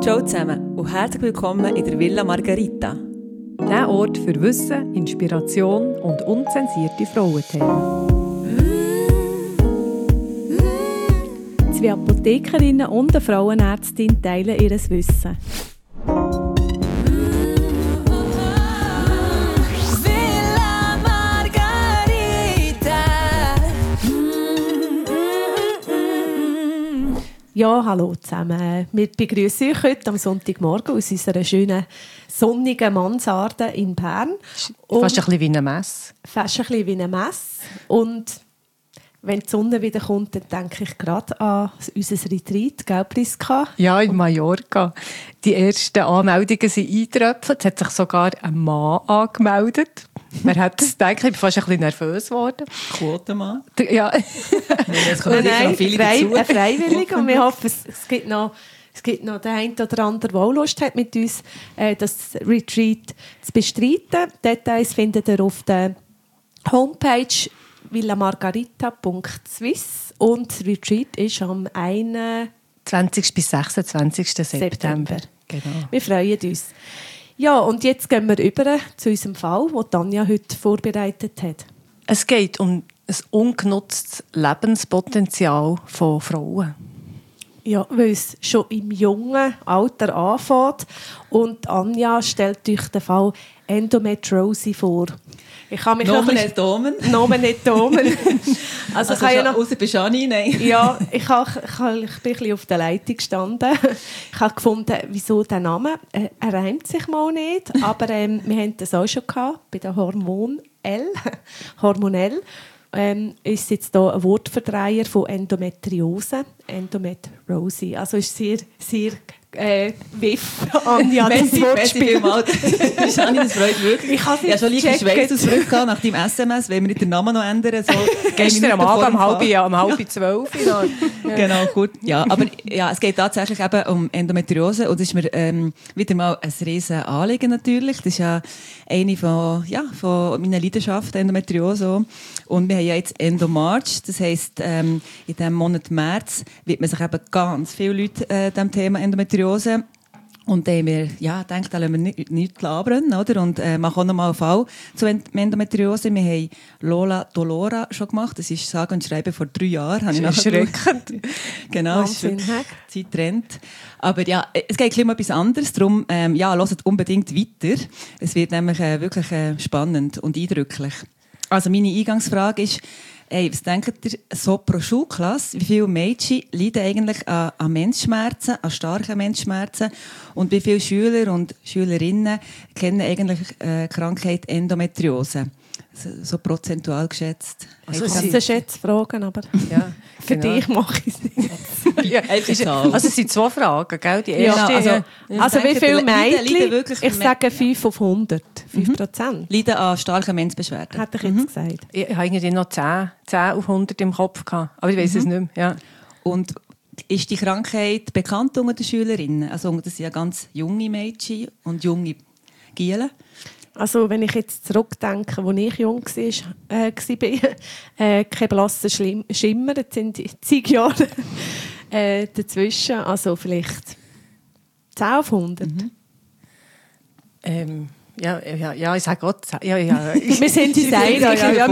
Ciao zusammen und herzlich willkommen in der Villa Margarita. Der Ort für Wissen, Inspiration und unzensierte Frauenthemen. Zwei Apothekerinnen und eine Frauenärztin teilen ihr Wissen. Villa Margarita. Ja, hallo zusammen. Wir begrüßen euch heute am Sonntagmorgen aus unserer schönen sonnigen Mansarde in Bern. Fast ein bisschen wie eine Messe. Fast ein bisschen wie eine Messe. Und wenn die Sonne wieder kommt, dann denke ich gerade an unser Retreat, gell, Priska? Ja, in Mallorca. Die ersten Anmeldungen sind eingetröpfelt. Es hat sich sogar ein Mann angemeldet. Man hat es gedacht, ich bin fast ein bisschen nervös geworden. Quotenmann. Ja. Es kommen sicher noch viele dazu. Freiwillig. Und wir hoffen, es gibt noch den einen oder anderen, der auch Lust hat, mit uns das Retreat zu bestreiten. Details findet ihr auf der Homepage villamargarita.swiss und das Retreat ist am 20. bis 26. September. Genau. Wir freuen uns. Ja, und jetzt gehen wir über zu unserem Fall, den Tanja heute vorbereitet hat. Es geht um ein ungenutztes Lebenspotenzial von Frauen. Ja, weil es schon im jungen Alter anfängt. Und Anja stellt euch den Fall Endometriosis vor. Ich kann mich Nomen nicht Domen. Nomen nicht Domen. Also ich ja noch, außer Beschani, nein. Ja, ich bin ein bisschen auf der Leitung gestanden. Ich habe gefunden, wieso der Name, er reimt sich mal nicht, aber wir hatten das auch schon gehabt, bei der Hormonell. Ist jetzt hier ein Wortverdreher von Endometriose, Endometriosis. Also ist sehr, sehr wiff, Anja, das Wortspiel. Beschani, das freut wirklich. Ich habe schon leicht Schweißausbrüche nach deinem SMS, wenn wir nicht den Namen noch ändern. So, gestern am Abend um 11:30. Genau, gut. Ja, aber ja, es geht tatsächlich eben um Endometriose und das ist mir wieder mal ein riesen Anliegen natürlich. Das ist ja eine von meinen Leidenschaften, Endometriose. Und wir haben ja jetzt Endomarch, das heisst, in diesem Monat März wird man sich eben ganz viele Leute dem Thema Endometriose. Und dann haben wir gedacht, da lassen wir nichts labern, oder? Und machen auch noch mal einen Fall zu Endometriose. Wir haben Lola Dolora schon gemacht. Das ist sage und schreibe vor 3 Jahren. Das ist erschreckend. Genau, es ist Zeit rennt. Aber ja, es geht um etwas anderes. Darum, hört unbedingt weiter. Es wird nämlich wirklich spannend und eindrücklich. Also meine Eingangsfrage ist, was denkt ihr so pro Schulklasse? Wie viele Mädchen leiden eigentlich an Menssschmerzen, an starken Menssschmerzen? Und wie viele Schüler und Schülerinnen kennen eigentlich die Krankheit Endometriose? So prozentual geschätzt. Also das sind Schätzfragen, aber für dich mache ich es nicht. Also es sind 2 Fragen, gell? Die erste, also wie viele Mädchen? Ich sage 5 auf 100. 5%. Leiden an starken Mensbeschwerden. Hätte ich jetzt gesagt. Ich habe irgendwie noch 10 auf 100 im Kopf gehabt, aber ich weiss es nicht mehr. Ja. Und ist die Krankheit bekannt unter den Schülerinnen? Also das sind ja ganz junge Mädchen und junge Gielen. Also wenn ich jetzt zurückdenke, als ich jung war, kein blasser Schimmer, jetzt sind 10 Jahre dazwischen, also vielleicht 10 auf 100. Ja, ich sage Gott. Ja. Wir sind uns einig.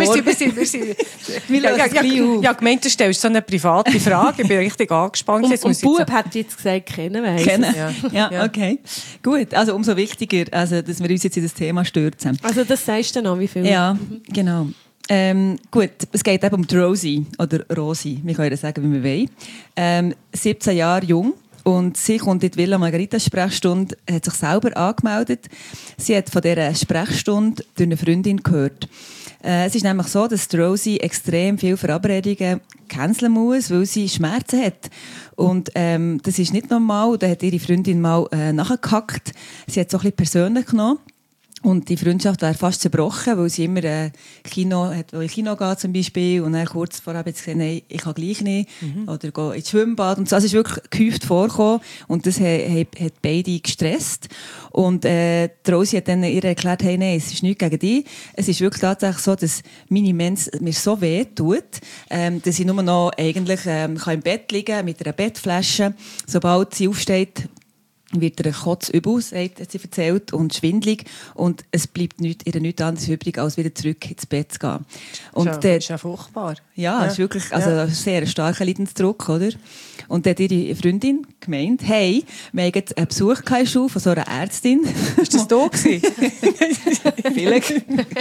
Ja, gemeint, du stellst so eine private Frage. Ich bin richtig angespannt. Und Bub hat jetzt gesagt, kennen. Ja, okay. Gut, also umso wichtiger, also, dass wir uns jetzt in das Thema stürzen. Also das sagst du noch, wie viel? Ja, genau. Gut, es geht eben um die Rosi, oder Rosi, wir können sagen, wie wir wollen. 17 Jahre jung. Und sie kommt in die Villa Margarita Sprechstunde, hat sich selber angemeldet. Sie hat von dieser Sprechstunde durch eine Freundin gehört. Es ist nämlich so, dass Rosie extrem viele Verabredungen canceln muss, weil sie Schmerzen hat. Und das ist nicht normal. Da hat ihre Freundin mal nachgehackt. Sie hat es so ein bisschen persönlich genommen. Und die Freundschaft wäre fast zerbrochen, weil sie immer in Kino geht zum Beispiel und dann kurz vorher hat sie gesagt, nein, ich kann gleich nicht oder gehe ins Schwimmbad und so. Also es ist wirklich gehäuft vorgekommen und das hat beide gestresst. Und die Rosi hat dann ihr erklärt, hey, nein, es ist nichts gegen dich. Es ist wirklich tatsächlich so, dass meine Mens mir so weh tut, dass ich nur noch eigentlich kann im Bett liegen mit einer Bettflasche. Sobald sie aufsteht, wird ihr kotzübel, hat sie erzählt, und schwindelig. Und es bleibt ihr nichts anderes übrig, als wieder zurück ins Bett zu gehen. Und das ist ja furchtbar. Ja, es ist wirklich ein sehr starker Leidensdruck, oder? Und dann hat ihre Freundin gemeint, hey, wir haben jetzt einen Besuch von so einer Ärztin. Ist das da gewesen? Vielleicht.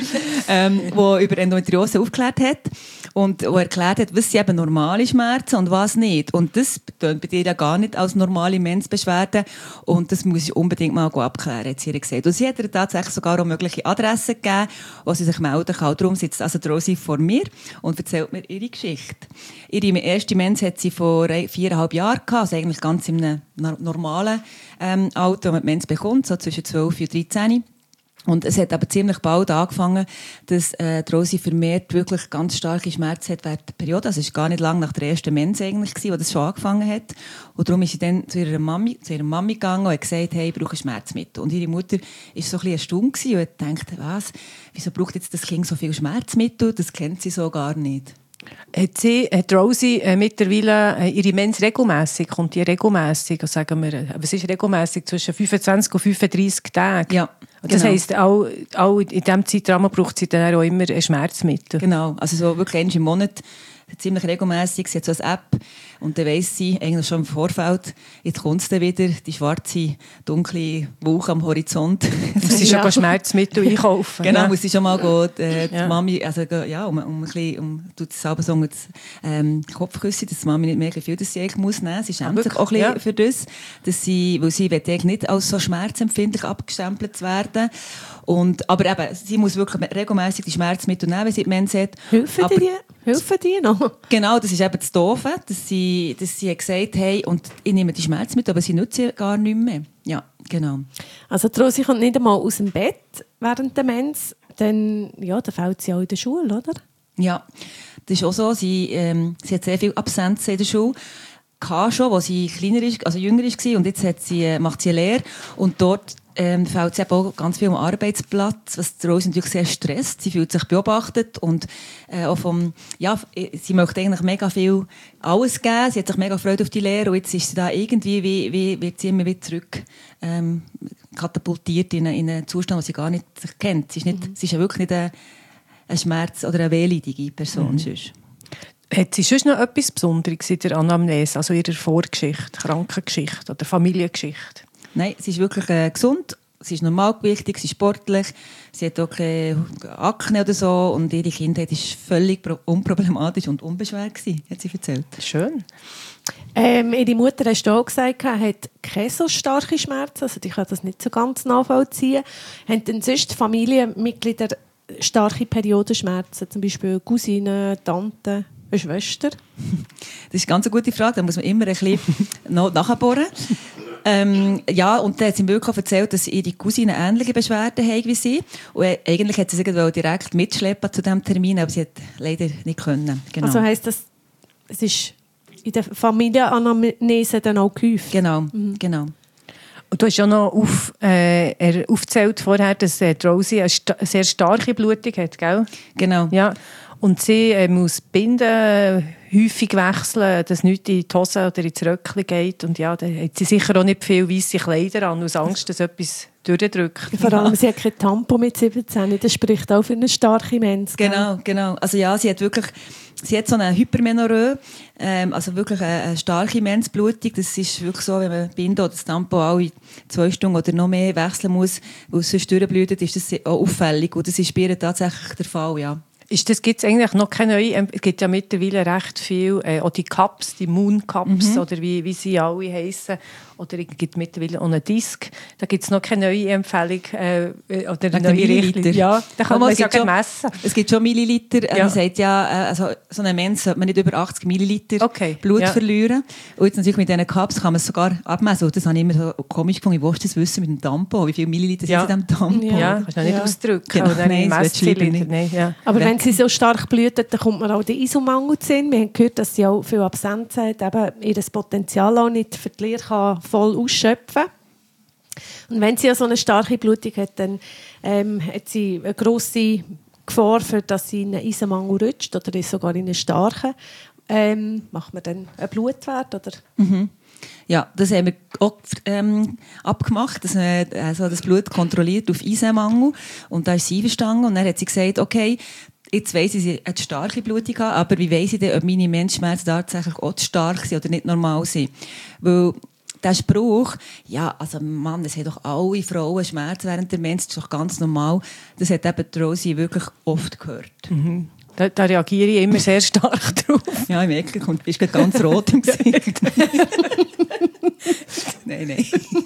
Die über Endometriose aufgeklärt hat. Und die erklärt hat, was sind eben normale Schmerzen und was nicht. Und das bedeutet bei dir ja gar nicht als normale Mensbeschwerden. Und das muss ich unbedingt mal abklären, hat sie ihr gesagt. Und sie hat ihr tatsächlich sogar auch mögliche Adressen gegeben, wo sie sich melden kann. Darum sitzt also Rosi vor mir und erzählt mir ihre Geschichte. Ihre erste Mens hat sie vor 4,5 Jahren gehabt, also eigentlich ganz in einem normalen Alter, wo man die Mens bekommt, so zwischen 12 und 13. Und es hat aber ziemlich bald angefangen, dass Rosi vermehrt wirklich ganz starke Schmerzen hat während der Periode. Also es war gar nicht lange nach der ersten Mens eigentlich, wo das schon angefangen hat. Und darum ist sie dann zu ihrer Mami gegangen und hat gesagt, hey, ich brauche Schmerzmittel. Und ihre Mutter war so ein bisschen erstaunt und hat gedacht, was, wieso braucht jetzt das Kind so viel Schmerzmittel? Das kennt sie so gar nicht. Hat Rosi mittlerweile ihre Mens regelmässig? Kommt die regelmässig? Sagen wir, was ist regelmässig? Zwischen 25 und 35 Tagen? Ja. Das heisst, auch in diesem Zeitrahmen braucht sie dann auch immer ein Schmerzmittel? Genau. Also so wirklich einmal im Monat, ziemlich regelmässig. Sie hat so eine App und dann weiss sie eigentlich schon im Vorfeld, jetzt kommt es dann wieder, die schwarze, dunkle Wolke am Horizont. Muss sie schon Schmerzmittel einkaufen? Genau, ja. muss sie schon mal gehen, die Mami, also ja, um ein bisschen, tut sie selber so das Kopfküssen, dass die Mami nicht mehr viel, dass sie eigentlich muss nehmen. Sie schämt sich auch ein bisschen für das, dass sie, weil sie will eigentlich nicht als so schmerzempfindlich abgestempelt werden. Aber eben, sie muss wirklich regelmässig die Schmerzmittel nehmen, wenn sie die Mens hat. Helfen die noch? Genau, das ist eben das Doofe, dass sie gesagt hat, hey, und ich nehme die Schmerzmittel, aber sie nutzen gar nicht mehr. Ja, genau. Also die Rosi kommt nicht einmal aus dem Bett während der Mens, dann fällt sie auch in der Schule, oder? Ja, das ist auch so. Sie hat sehr viel Absenzen in der Schule. Schon, als sie kleiner ist, also jünger war, und jetzt macht sie eine Lehre. Und dort fällt sie auch ganz viel am Arbeitsplatz, was die Rosi natürlich sehr stresst. Sie fühlt sich beobachtet und auch sie möchte eigentlich mega viel alles geben. Sie hat sich mega gefreut auf die Lehre und jetzt ist sie da irgendwie, wird sie immer wieder zurück katapultiert in einen Zustand, den sie gar nicht kennt. Sie ist ja wirklich nicht eine Schmerz- oder eine wehleidige Person. Hat sie sonst noch etwas Besonderes in der Anamnese, also in ihrer Vorgeschichte, Krankengeschichte oder Familiengeschichte? Nein, sie ist wirklich gesund, sie ist normalgewichtig, sie ist sportlich, sie hat auch keine Akne oder so und ihre Kindheit war völlig unproblematisch und unbeschwert gewesen, hat sie erzählt. Schön. Ihre Mutter, hast du auch gesagt, hat keine so starke Schmerzen, also die kann das nicht so ganz nachvollziehen. Haben denn sonst Familienmitglieder starke Periodenschmerzen, zum Beispiel Cousinen, Tanten, eine Schwester? Das ist eine ganz gute Frage, da muss man immer ein bisschen nachbohren. Ja, und dann hat sie mir wirklich erzählt, dass ihre Cousine ähnliche Beschwerden haben wie sie. Und eigentlich hätte sie sich direkt mitschleppen zu diesem Termin, aber sie hat leider nicht können. Genau. Also heisst das, es ist in der Familienanamnese dann auch gehäuft? Genau, genau. Und du hast ja noch aufgezählt vorher, dass Rosi eine sehr starke Blutung hat, gell? Genau. Ja. Und sie muss Binden häufig wechseln, dass nichts in die Hose oder ins Röckchen geht. Und ja, da hat sie sicher auch nicht viel weisse Kleider an, aus Angst, dass etwas durchdrückt. Vor allem, sie hat kein Tampon mit 17. Das spricht auch für eine starke Mens. Genau. Also ja, sie hat so eine Hypermenorrhoe, also wirklich eine starke Mensblutung. Das ist wirklich so, wenn man Binde oder das Tampon alle 2 Stunden oder noch mehr wechseln muss, weil es sonst durchblutet, ist das auch auffällig. Und das ist bei ihr tatsächlich der Fall, ja. Gibt es eigentlich noch keine neue? Es gibt ja mittlerweile recht viel, auch die Cups, die Moon Cups oder wie sie alle heissen. Oder es gibt mittlerweile auch einen Disc. Da gibt es noch keine neue Empfehlung oder eine neue Milliliter. Ja, da kann man es ja messen. Es gibt schon Milliliter. Man sagt ja, also so eine Mens sollte man nicht über 80 Milliliter Blut verlieren. Und jetzt natürlich mit diesen Cups kann man es sogar abmessen. Und das habe ich immer so komisch gefunden. Ich wollte das wissen mit dem Tampon. Wie viele Milliliter sind in diesem Tampon? Ja, kannst du nicht ausdrücken. Genau. Nein, das will ich nicht. Nein, aber wenn sie so stark blutet, dann kommt man auch den Isomangel zu sehen. Wir haben gehört, dass sie auch viel Absenz hat, eben ihr Potenzial auch nicht für die Lehre kann voll ausschöpfen. Und wenn sie ja so eine starke Blutung hat, dann hat sie eine grosse Gefahr, dass sie in einen Eisenmangel rutscht oder sogar in einen starken. Macht man dann einen Blutwert? Oder? Ja, das haben wir auch abgemacht, dass man das Blut kontrolliert auf Eisenmangel. Und da ist sie einverstanden. Und dann hat sie gesagt, okay, jetzt weiss ich, sie hat starke Blutung gehabt, aber wie weiss ich denn, ob meine Menschenschmerzen tatsächlich auch zu stark sind oder nicht normal sind? Weil der Spruch, ja, also Mann, es haben doch alle Frauen Schmerzen während der Mens, das ist doch ganz normal, das hat eben die Rosi wirklich oft gehört. Mhm. Da reagiere ich immer sehr stark drauf. Ja, im Ecken kommt, bist du ganz rot im Gesicht. Nein.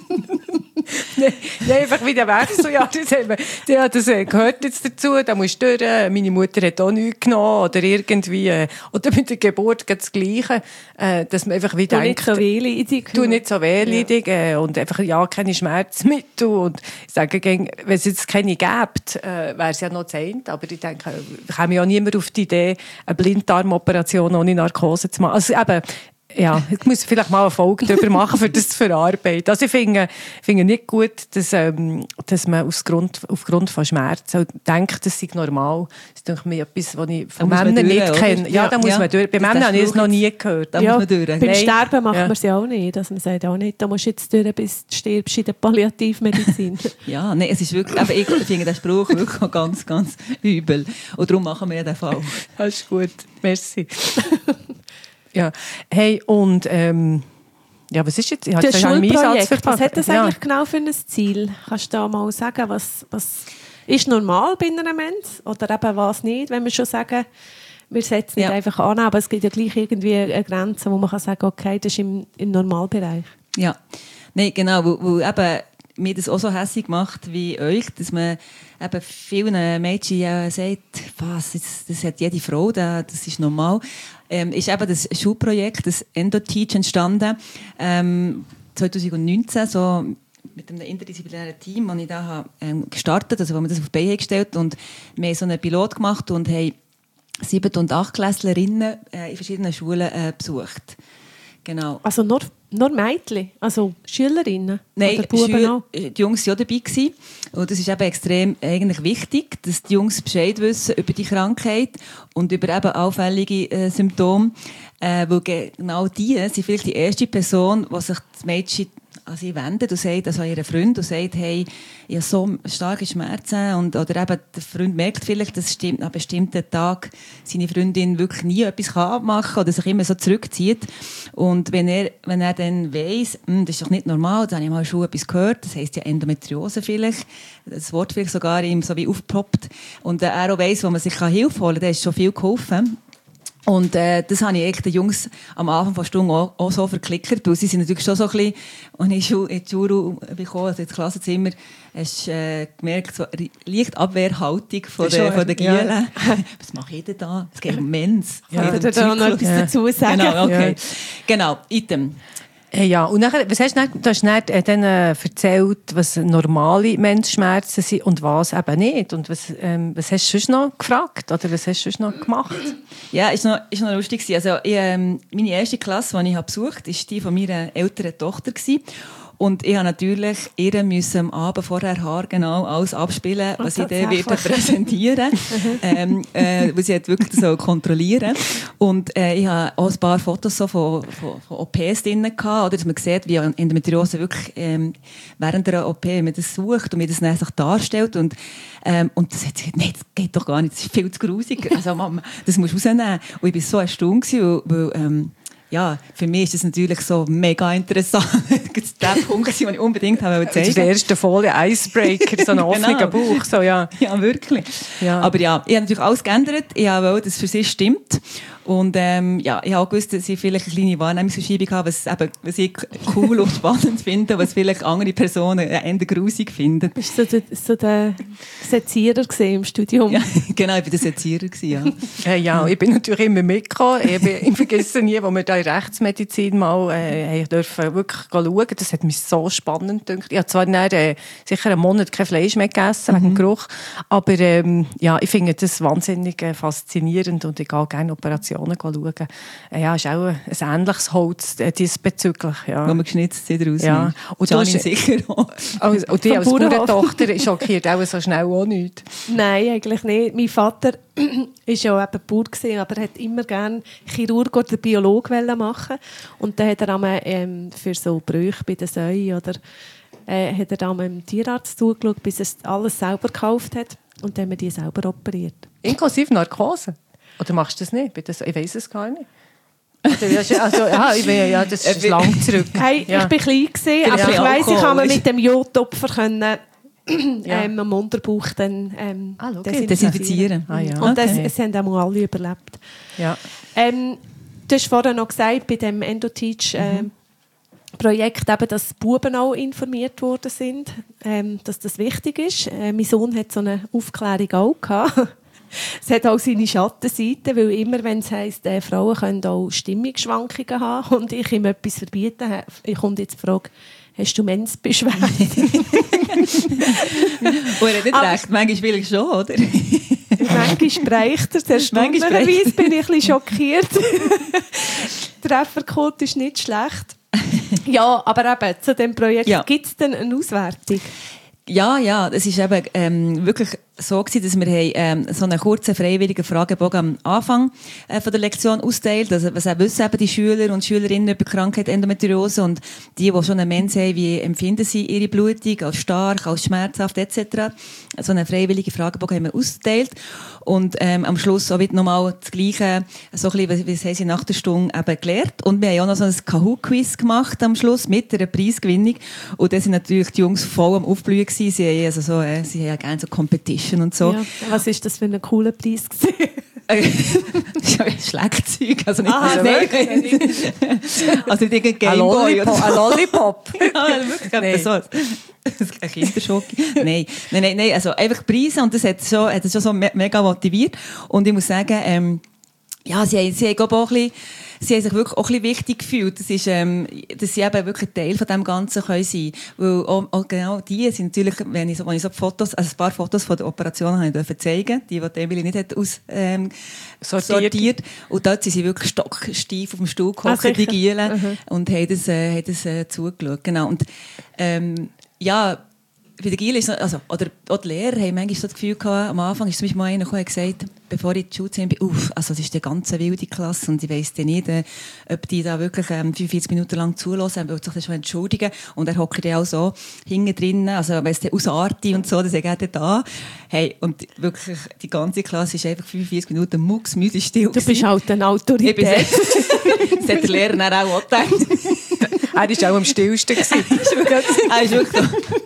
Nein, einfach wieder Wechsel. Ja, das gehört jetzt dazu. Da musst du durch. Meine Mutter hat auch nichts genommen. Oder irgendwie. Oder mit der Geburt das Gleiche. Dass man einfach wieder denkt. Nicht so wehleidig. Du nicht so wehleidig. Ja. Und einfach, ja, keine Schmerzmittel. Und ich sage, wenn es jetzt keine gibt, wäre es ja noch zu Ende. Aber ich denke, ich komme ja niemand auf die Idee, eine Blinddarmoperation ohne Narkose zu machen. Also eben, ja, ich muss vielleicht mal eine Folge darüber machen, für das zu verarbeiten. Also ich finde nicht gut, dass man aufgrund von Schmerzen denkt, das sei normal. Das ist doch mir etwas, was ich von Männern nicht kenne. Ja, da muss man durch. Bei Männern habe ich es noch nie gehört. Da muss man durch. Beim Sterben macht man es ja auch nicht. Also man sagt auch nicht, da musst du jetzt durch, bis du stirbst in der Palliativmedizin. Ja, nein, es ist wirklich, aber ich finde den Spruch wirklich ganz, ganz übel. Und darum machen wir ja den Fall. Das ist gut. Merci. Ja, hey, und ja, was ist jetzt? Ich das Schulprojekt, was hat das eigentlich genau für ein Ziel? Kannst du da mal sagen, was ist normal bei einer Mensch oder eben was nicht, wenn wir schon sagen, wir setzen nicht einfach an, aber es gibt ja gleich irgendwie eine Grenze, wo man kann sagen, okay, das ist im Normalbereich. Ja, nein, genau, weil eben mir das auch so hässlich macht wie euch, dass man eben vielen Mädchen sagt, was, das hat jede Frau, das ist normal. Ist eben das Schulprojekt, das EndoTeach entstanden, 2019, so mit einem interdisziplinären Team, das ich da gestartet habe, also wo wir das auf die Beine gestellt und wir haben so einen Pilot gemacht und haben 7- und 8-Klässlerinnen in verschiedenen Schulen besucht. Genau. Also nur Mädchen, also Schülerinnen? Nein, oder Buben auch? Die Jungs waren auch dabei gewesen. Und das ist eben extrem eigentlich wichtig, dass die Jungs Bescheid wissen über die Krankheit und über eben auffällige Symptome. Weil genau die sind vielleicht die erste Person, die sich das Mädchen an sie wendet und sagt, also an ihren Freund und sagt, hey, ich habe so starke Schmerzen. Oder eben der Freund merkt vielleicht, dass an einem bestimmten Tag seine Freundin wirklich nie etwas machen kann oder sich immer so zurückzieht. Und wenn er dann weiss, das ist doch nicht normal, dann habe ich mal schon etwas gehört, das heisst ja Endometriose vielleicht, das Wort vielleicht sogar ihm so wie aufgepoppt. Und er auch weiss, wo man sich Hilfe holen kann, das ist schon viel geholfen. Und das habe ich den Jungs am Anfang der Stunde auch so verklickert, weil sie sind natürlich schon so ein bisschen, als ich in die Schule bekommen, also ins Klassenzimmer, hast du gemerkt, so leicht Abwehrhaltung von den Gielen. Ja. Was mache ich denn da? Es geht um Mens. Ja. Kann ich da noch etwas dazu sagen? Genau, okay. Ja. Genau, Item. Ja, und nachher, was hast du hast dann erzählt, was normale Menschenschmerzen sind und was eben nicht. Und was hast du sonst noch gefragt oder was hast du sonst noch gemacht? Ja, ist noch lustig. Also, meine erste Klasse, die ich besucht habe, war die von meiner älteren Tochter. Und ich musste natürlich ihr am Abend vorher haargenau alles abspielen, was ich dann präsentieren werde. Weil sie wirklich so kontrollieren. Und ich hatte auch ein paar Fotos so von OPs drin gehabt, oder dass man sieht, wie Endometriose wirklich während der OP, wenn man das sucht und wie das dann sich darstellt. Und das hat gesagt, nein, das geht doch gar nicht, das ist viel zu grusig. Also Mama, das musst du rausnehmen. Und ich war so erstaunt, weil ja, für mich ist das natürlich so mega interessant. Das ist der Punkt, den ich unbedingt zeigen wollte. Die erste Folie, Icebreaker, so ein offener Bauch. So, ja, wirklich. Ja. Aber ja, ich habe natürlich alles geändert. Ich wollte, dass es für sie stimmt. Und ich habe auch gewusst, dass ich vielleicht eine kleine Wahrnehmungsverschiebung habe, was ich cool und spannend finde, was vielleicht andere Personen eher grusig finden. Bist du so der Sezierer im Studium? Ja, genau, ich war der Sezierer. Ja. Ja, ich bin natürlich immer mitgekommen. Ich vergesse nie, wo wir da in Rechtsmedizin mal dürfen wirklich schauen. Das hat mich so spannend gedacht. Ich habe zwar nicht, sicher einen Monat kein Fleisch mehr gegessen, wegen dem Geruch, aber ja, ich finde das wahnsinnig faszinierend und ich gehe gerne Operationen Operationen schauen. Ja, ist auch ein ähnliches Holz diesbezüglich. Ja. Wo man geschnitzt sind daraus. Ja. Und du hast sicher auch. Und die als Bauerntochter schockiert auch so schnell auch nicht. Nein, eigentlich nicht. Mein Vater war ja eben Bauer gewesen, aber er hat immer gerne Chirurg oder Biolog machen. Und dann hat er einmal für so Brüche bei den Säuen oder hat er dann dem Tierarzt zugeschaut, bis er alles selber gekauft hat. Und dann haben wir die selber operiert. Inklusive Narkose? Oder machst du das nicht? Ich weiss es gar nicht. Also, das ist lang zurück. Hey, ja. Ich war klein gewesen, aber ich weiss, ich kann mir mit dem Jodtopfer am Unterbauch dann desinfizieren. Und es haben auch alle überlebt. Ja. Du hast vorhin noch gesagt, bei dem Endoteach Projekt, eben, dass Buben auch informiert worden sind, dass das wichtig ist. Mein Sohn hat so eine Aufklärung auch gehabt. Es hat auch seine Schattenseite, weil immer, wenn es heisst, Frauen können auch Stimmungsschwankungen haben und ich ihm etwas verbieten, kommt jetzt die Frage, hast du Mensbeschwerden? Und er hat nicht recht, manchmal will ich schon, oder? Manchmal streicht er, erstaunlicherweise bin ich ein bisschen schockiert. Der Treffercode ist nicht schlecht. Ja, aber eben, zu diesem Projekt gibt es denn eine Auswertung? Ja, es ist eben wirklich so gewesen, dass wir so einen kurzen freiwilligen Fragebogen am Anfang von der Lektion austeilt. Also, was auch wissen eben die Schüler und Schülerinnen über die Krankheit Endometriose und die schon eine Mens haben, wie empfinden sie ihre Blutung als stark, als schmerzhaft etc. So einen freiwilligen Fragebogen haben wir ausgeteilt und am Schluss auch wieder nochmal das Gleiche, so ein bisschen, was haben sie nach der Stunde eben gelernt. Und wir haben auch noch so ein Kahoot-Quiz gemacht am Schluss mit einer Preisgewinnung und da sind natürlich die Jungs voll am Aufblühen gewesen. Sie haben ja gerne so Competition und so. Ja, was ist das für ein cooler Preis gewesen? Schlagzeug, also nicht nein. Also nicht irgendein Gameboy oder so. Ein Lollipop. Ja, wirklich so. Ein Kinderschock. Nein, also einfach Preise und das hat schon so mega motiviert und ich muss sagen, ja, sie haben glaube auch ein bisschen, sie haben sich wirklich auch ein bisschen wichtig gefühlt. Das ist, dass sie eben wirklich Teil von dem Ganzen können sein. Weil auch genau die sind natürlich, wenn ich so Fotos, also ein paar Fotos von der Operation habe ich zeigen, die Emily nicht hat sortiert. Und dort sind sie wirklich stocksteif auf dem Stuhl gehockt, die Gielen, und haben das zugeschaut. Genau. Und, ja, bei der Giel ist also, oder auch die Lehrer haben manchmal so das Gefühl gehabt, am Anfang ist zum Beispiel mal einer gekommen und gesagt, bevor ich in die Schule bin, also das ist eine ganz wilde Klasse und ich weiss dann nicht, ob die da wirklich 45 Minuten lang zulassen, weil sich das schon entschuldigen. Und er hockt dann auch so hinten drin, also wenn es dann ausartet und so, dann sagt er da. Hey, und wirklich, die ganze Klasse ist einfach 45 Minuten mucksmüde still. Du bist halt eine Autorität. Das hat der Lehrer dann auch gedacht. Er war auch am stillsten. Er ist wirklich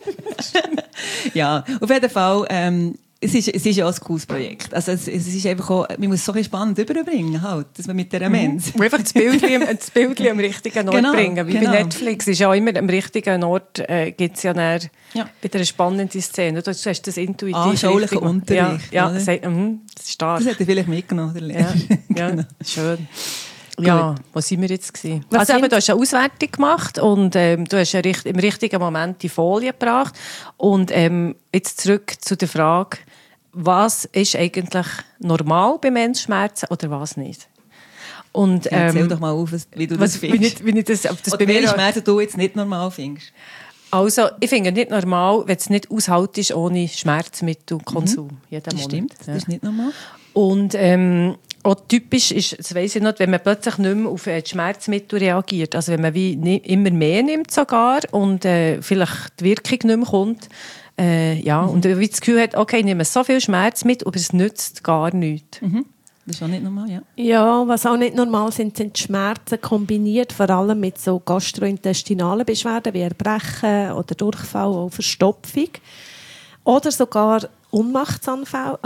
ja, auf jeden Fall, es ist ja auch ein cooles Projekt. Also es ist einfach auch, man muss es so ein spannend überbringen, halt, dass man mit dieser Mensch. Einfach das Bildchen am richtigen Ort bringen. Wie bei Netflix ist ja immer am richtigen Ort, gibt es ja dann wieder eine spannende Szene. Du hast das intuitiv. Anschaulichen Unterricht. Ja, das ist stark. Das hätte ich vielleicht mitgenommen, der Lehrer. Ja, genau. Schön. Ja, wo sind wir jetzt gewesen? Also eben, du hast eine Auswertung gemacht und du hast im richtigen Moment die Folie gebracht. Und jetzt zurück zu der Frage, was ist eigentlich normal bei Menschenschmerzen oder was nicht? Und, erzähl doch mal auf, wie du das findest. Wie ich das bei Menschenschmerzen du jetzt nicht normal findest. Also, ich finde nicht normal, wenn es nicht aushaltest ohne Schmerzmittelkonsum. Jeden Monat. Stimmt, das ist nicht normal. Und auch typisch ist, das weiss ich nicht, wenn man plötzlich nicht mehr auf die Schmerzmittel reagiert. Also wenn man wie immer mehr nimmt sogar und vielleicht die Wirkung nicht mehr kommt. Und wie das Gefühl hat, okay, ich nehme so viel Schmerzmittel, aber es nützt gar nichts. Das ist auch nicht normal, ja. Ja, was auch nicht normal sind die Schmerzen kombiniert, vor allem mit so gastrointestinalen Beschwerden wie Erbrechen oder Durchfall oder Verstopfung. Oder sogar Ohnmachtsanfälle,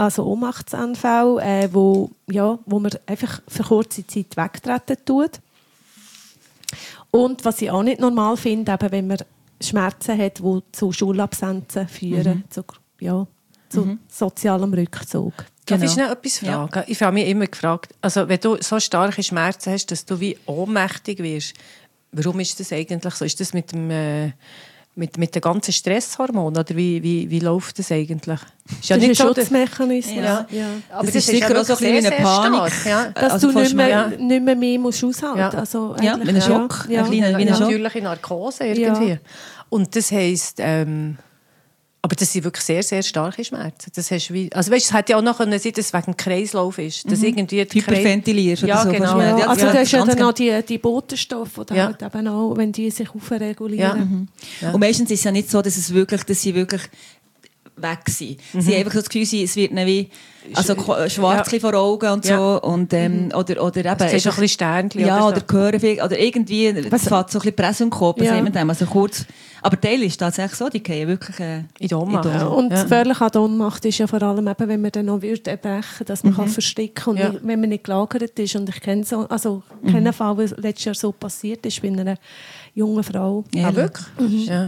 wo man einfach für kurze Zeit wegtreten tut. Und was ich auch nicht normal finde, eben, wenn man Schmerzen hat, die zu Schulabsenzen führen, zu sozialem Rückzug. Darf ich noch etwas fragen? Ja. Ich habe mich immer gefragt, also wenn du so starke Schmerzen hast, dass du wie ohnmächtig wirst, warum ist das eigentlich so? Ist das mit dem mit den ganzen Stresshormonen? Oder wie läuft das eigentlich? Ist ja nicht so ein Schutzmechanismus. Ja. Ja. Aber das ist sicher auch so ein bisschen eine Panik. Ja. Dass Also du nicht fast mehr musst aushalten. Ja. Also Ja, eigentlich, mit einem Schock. Ja. Ein kleiner, wie ein Schock. Natürliche Narkose irgendwie. Ja. Und das heisst, aber das sind wirklich sehr, sehr starke Schmerzen. Das hast also weißt, es hätte ja auch noch sein, dass es wegen dem Kreislauf ist. Dass irgendwie die Hyperventilierst oder Ja, so. genau. Ja, Ja, also ja, da ist ja ganz dann genau. noch die Botenstoffe, oder Ja. halt eben auch, wenn die sich aufregulieren. Ja. Und meistens ist es ja nicht so, dass sie wirklich weg sind. Sie haben einfach so das Gefühl, es wird ihnen wie schwarz vor Augen und so. Ja. Und, oder eben... Es ist ein bisschen Sternchen. Ja, oder so. hören viel, oder irgendwie, es fährt so ein bisschen Presse im Kopf, Ja. sagt man dem. Also kurz, aber Teil ist tatsächlich so, die gehen wirklich In die Ohnmacht. in die Ohnmacht. Und Ja. das Gefährliche an der Ohnmacht ist ja vor allem eben, wenn man dann noch brechen, dass man kann verstecken und Ja. nicht, wenn man nicht gelagert ist. Und ich kenne kenne einen Fall, der letztes Jahr so passiert ist bei einer jungen Frau. Ja, Ah, wirklich? Ja.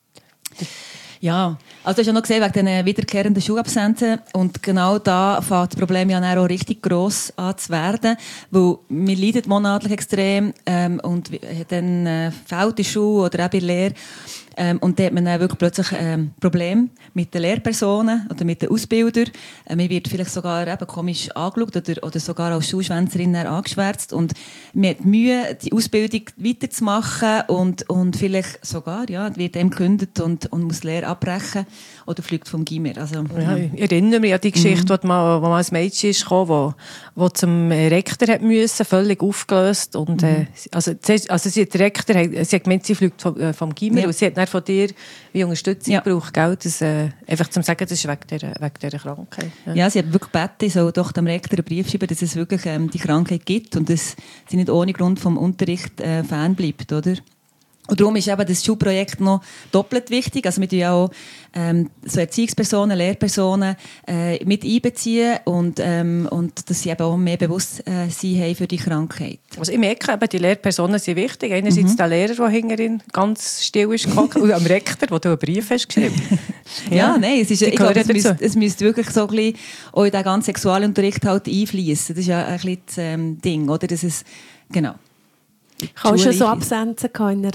Ja, also du hast ja noch gesehen, wegen diesen wiederkehrenden Schulabsenten. Und genau da fängt das Problem ja dann auch richtig gross an zu werden. Weil wir leiden monatlich extrem und dann fehlt die Schule oder auch bei der Lehre. Und da hat man dann wirklich plötzlich Probleme mit den Lehrpersonen oder mit den Ausbildern. Man wird vielleicht sogar eben komisch angeschaut oder sogar als Schulschwänzerin angeschwärzt. Und man hat Mühe, die Ausbildung weiterzumachen und vielleicht sogar wird einem gekündigt und muss die Lehre abbrechen oder fliegt vom Gimmer. Also, Ja, ich erinnere mich an die Geschichte, wo mal ein Mädchen kam, wo zum Rektor hat müssen, völlig aufgelöst. Und, also sie hat gemeint, sie fliegt vom Gimmer und sie hat dann von dir wie Unterstützung gebraucht, gell? Das, einfach zum sagen, das ist wegen dieser Krankheit. Ja, sie hat wirklich gebeten, soll doch dem Rektor einen Brief schreiben, dass es wirklich die Krankheit gibt und dass sie nicht ohne Grund vom Unterricht fernbleibt, oder? Und darum ist eben das Schulprojekt noch doppelt wichtig. Also wir tun ja auch so Erziehungspersonen, Lehrpersonen mit einbeziehen und dass sie eben auch mehr Bewusstsein haben für die Krankheit. Also ich merke eben, die Lehrpersonen sind wichtig. Einerseits der Lehrer, der hinterin ganz still ist gehockt, und am Rektor, wo du einen Brief hast geschrieben. Ja, nein, es ist, ich glaube, dazu. es müsste wirklich so ein bisschen auch in den ganzen Sexualunterricht halt einfließen. Das ist ja ein bisschen das Ding, oder? Dass es, genau. Ich hatte schon so Absenzen, wo jemand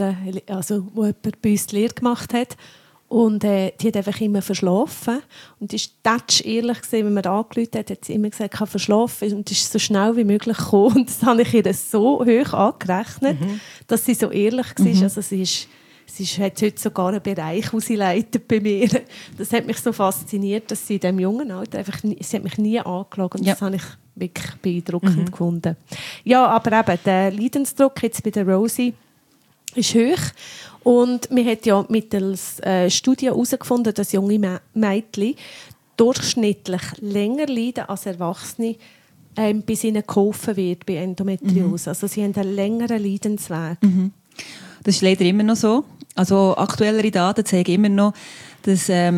bei uns die Lehre gemacht hat. Und die hat einfach immer verschlafen. Und es war ehrlich, wenn man angerufen hat, hat sie immer gesagt, ich habe verschlafen. Und es ist so schnell wie möglich gekommen. Und das habe ich ihr so hoch angerechnet, dass sie so ehrlich war. Also sie hat heute sogar einen Bereich, den sie leitet bei mir. Das hat mich so fasziniert, dass sie in diesem jungen Alter einfach sie hat mich nie angeschaut. Und das habe ich wirklich beeindruckend gefunden. Ja, aber eben, der Leidensdruck jetzt bei der Rosie ist hoch. Und man hat ja mittels Studien herausgefunden, dass junge Mädchen durchschnittlich länger leiden als Erwachsene, bis ihnen geholfen wird bei Endometriose. Also sie haben einen längeren Leidensweg. Das ist leider immer noch so. Also aktuellere Daten zeigen immer noch, dass der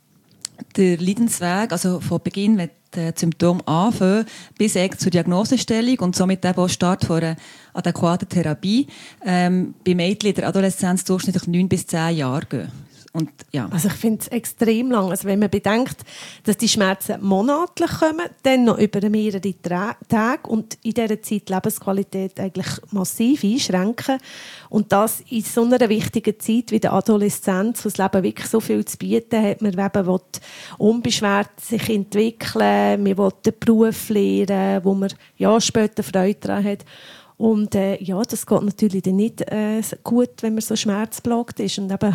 Leidensweg, also von Beginn, wenn die Symptome anfangen, bis zur Diagnosestellung und somit eben auch Start von einer adäquaten Therapie, bei Mädchen in der Adoleszenz durchschnittlich 9 bis 10 Jahre gehen. Und, ja. Also ich finde es extrem lang. Also wenn man bedenkt, dass die Schmerzen monatlich kommen, dann noch über mehrere Tage und in dieser Zeit die Lebensqualität eigentlich massiv einschränken. Und das in so einer wichtigen Zeit wie der Adoleszenz, wo das Leben wirklich so viel zu bieten hat. Man will unbeschwert sich entwickeln, man will den Beruf lernen, wo man später Freude daran hat. Und das geht natürlich dann nicht gut, wenn man so schmerzplagt ist. Und eben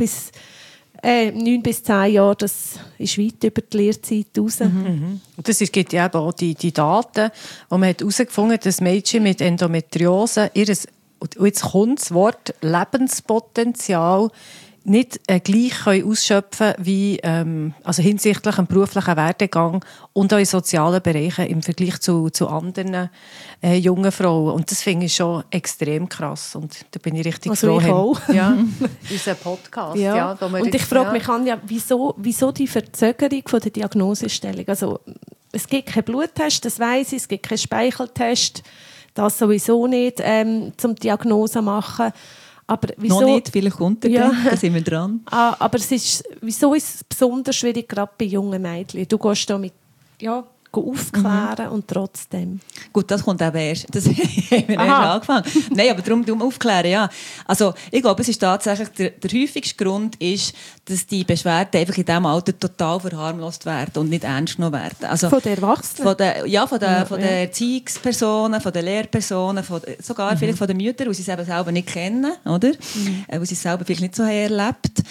9 bis 10 Jahre, das ist weit über die Lehrzeit raus. Und das gibt ja eben auch die Daten, wo man herausgefunden hat, dass Mädchen mit Endometriose und jetzt kommt das Wort Lebenspotenzial nicht gleich ausschöpfen können wie also hinsichtlich dem beruflichen Werdegang und auch in sozialen Bereichen im Vergleich zu anderen jungen Frauen. Und das finde ich schon extrem krass. Und da bin ich richtig froh. Ich auch. Ja, unser Podcast. Ja. Und ich frage mich, Anja, wieso die Verzögerung von der Diagnosestellung? Also, es gibt keinen Bluttest, das weiss ich, es gibt keinen Speicheltest, das sowieso nicht zum Diagnose machen. Aber wieso, noch nicht, vielleicht kommt da sind wir dran. Aber wieso ist es besonders schwierig, gerade bei jungen Mädchen? Du gehst da mit aufklären und trotzdem. Gut, das kommt eben erst. Das haben wir erst angefangen. Nein, aber darum aufklären, ja. Also, ich glaube, es ist tatsächlich, der häufigste Grund ist, dass die Beschwerden einfach in diesem Alter total verharmlost werden und nicht ernst genommen werden. Also, von den Erwachsenen? Von den Erziehungspersonen, von den Lehrpersonen, sogar vielleicht von den Müttern, die sie es eben selber nicht kennen, oder? Weil sie es selber vielleicht nicht so haben erlebt.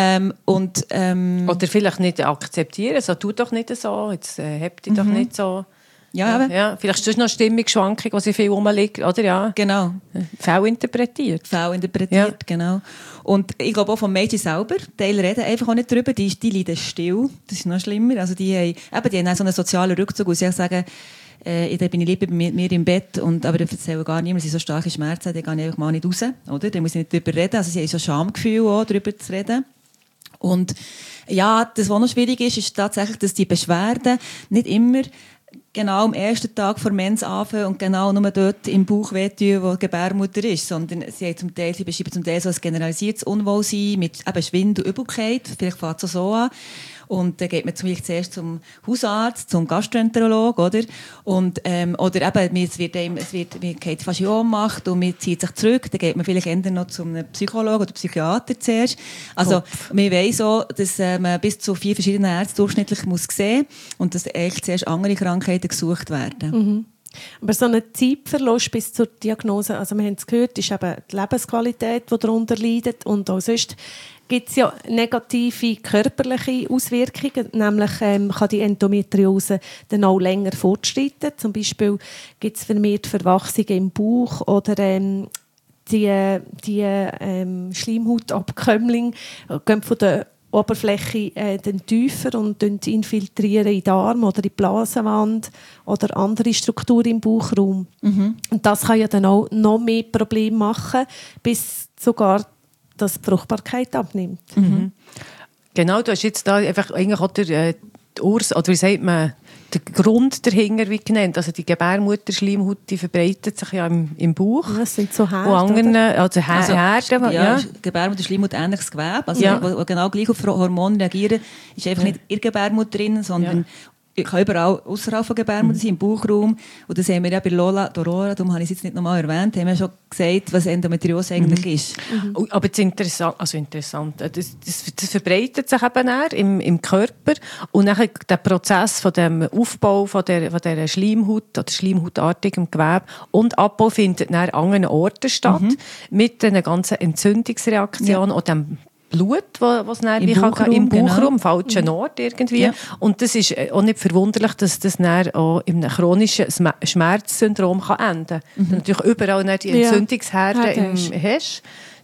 Oder vielleicht nicht akzeptieren, so tu doch nicht so, jetzt habt ihr doch nicht so. Ja, vielleicht ist das noch eine Stimmungsschwankung, die sie viel rumliegt, oder? Ja. Genau. Fehlinterpretiert, genau. Und ich glaube auch vom Mädchen selber, Teile reden einfach auch nicht darüber, die leiden still, das ist noch schlimmer. Also die haben auch so einen sozialen Rückzug, wo sie sagen, da bin ich lieber mit mir im Bett, aber ich erzähle gar niemand, dass ich so starke Schmerzen habe, dann gehe ich einfach mal nicht raus, oder? Da muss ich nicht darüber reden, also sie haben so ein Schamgefühl auch, darüber zu reden. Und ja, das, was noch schwierig ist tatsächlich, dass die Beschwerden nicht immer genau am ersten Tag vor Mens anfangen und genau nur dort im Bauch wehtun, wo die Gebärmutter ist, sondern sie beschreiben zum Teil so ein generalisiertes Unwohlsein mit eben Schwindel und Übelkeit, vielleicht fängt es so an. Und dann geht man zuerst zum Hausarzt, zum Gastroenterologen, oder? Und, oder eben, man geht fast in Ohnmacht und man zieht sich zurück. Dann geht man vielleicht eher noch zum Psychologen oder Psychiater zuerst. Also, man weiss auch, dass man bis zu 4 verschiedene Ärzte durchschnittlich muss sehen und dass eigentlich zuerst andere Krankheiten gesucht werden. Mhm. Aber so ein Zeitverlust bis zur Diagnose, also wir haben es gehört, ist eben die Lebensqualität, die darunter leidet. Und auch sonst gibt es ja negative körperliche Auswirkungen, nämlich kann die Endometriose dann auch länger fortschreiten. Zum Beispiel gibt es vermehrt Verwachsungen im Bauch oder die Schleimhautabkömmlinge gehen von der Oberfläche dann tiefer und infiltrieren in den Darm oder in die Blasenwand oder andere Strukturen im Bauchraum. Mhm. Und das kann ja dann auch noch mehr Probleme machen, bis sogar dass die Fruchtbarkeit abnimmt. Mhm. Genau, du hast jetzt da einfach eigentlich auch oder wie sagt man, den Grund dahinter wie genannt. Also die Gebärmutterschleimhaut, die verbreitet sich ja im Bauch. Ja, das sind so Herde. Ja. Gebärmutterschleimhaut ähnliches Gewebe, also wo genau gleich auf Hormone reagieren, ist einfach nicht in der Gebärmutter drin, sondern kann überall außerhalb von Gebärmutter sein, im Bauchraum. Und das haben wir ja bei Lola Dorora, darum habe ich es jetzt nicht nochmal erwähnt, haben wir schon gesagt, was Endometriose eigentlich ist. Mhm. Aber das interessant, das verbreitet sich eben im Körper und dann der Prozess von dem Aufbau von der Schleimhaut oder schleimhautartigem Gewebe und Abbau findet dann an anderen Orten statt, mit einer ganzen Entzündungsreaktion und dem Blut, was im Bauchraum, falschen Ort irgendwie. Ja. Und das ist auch nicht verwunderlich, dass das dann auch in einem chronischen Schmerzsyndrom enden kann. Mhm. Natürlich überall die Entzündungsherde hast.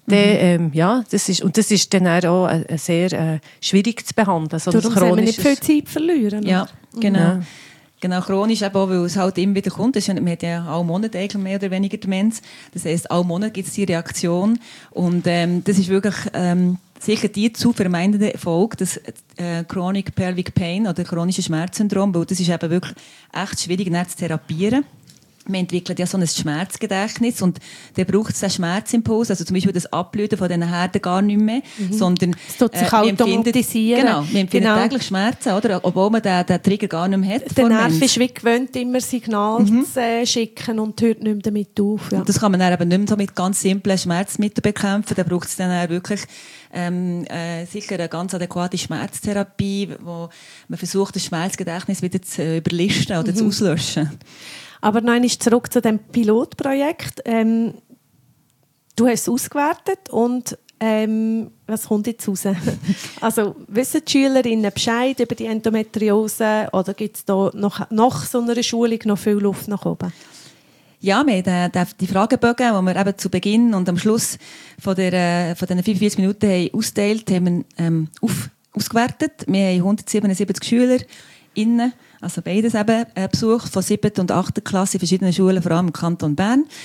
Das ist dann auch sehr schwierig zu behandeln. So darum sollen wir nicht viel Zeit verlieren. Ja, genau. Ja. Genau, chronisch eben auch, weil es halt immer wieder kommt. Man hat ja alle Monate eigentlich mehr oder weniger Demenz. Das heisst, alle Monate gibt es die Reaktion. Und das ist wirklich sicher die zu vermeidende Folge, das Chronic Pelvic Pain oder chronische Schmerzsyndrom, weil das ist eben wirklich echt schwierig zu therapieren. Man entwickelt ja so ein Schmerzgedächtnis und dann braucht es einen Schmerzimpuls, also zum Beispiel das Ablöten von diesen Herden gar nicht mehr, sondern es tut sich automatisieren. Genau, man empfindet täglich Schmerzen, oder? Obwohl man den Trigger gar nicht mehr hat. Der Nerv ist wie gewöhnt, immer Signale zu schicken und hört nicht mehr damit auf. Ja. Das kann man dann eben nicht mehr so mit ganz simplen Schmerzmitteln bekämpfen, da braucht es dann wirklich sicher eine ganz adäquate Schmerztherapie, wo man versucht, das Schmerzgedächtnis wieder zu überlisten oder zu auslöschen. Aber noch einmal zurück zu dem Pilotprojekt. Du hast es ausgewertet und was kommt jetzt raus? Also wissen die Schülerinnen Bescheid über die Endometriose oder gibt es da nach so einer Schulung noch viel Luft nach oben? Ja, wir haben die Fragebögen, die wir eben zu Beginn und am Schluss von diesen 45 Minuten haben ausgeteilt, haben wir ausgewertet. Wir haben 177 SchülerInnen, also beides eben, besucht, von 7. und 8. Klasse in verschiedenen Schulen, vor allem im Kanton Bern.